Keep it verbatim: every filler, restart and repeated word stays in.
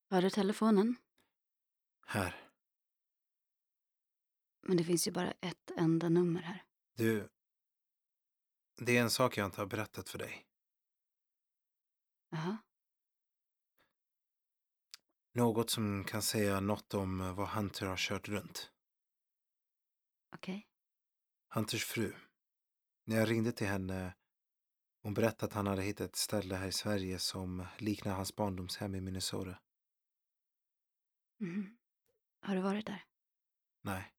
Har du telefonen? Här. Men det finns ju bara ett enda nummer här. Du, det är en sak jag inte har berättat för dig. Jaha. Något som kan säga något om vad Hunter har kört runt. Okej. Hunters fru. När jag ringde till henne, hon berättade att han hade hittat ett ställe här i Sverige som liknar hans barndomshem i Minnesota. Mhm. Har du varit där? Nej.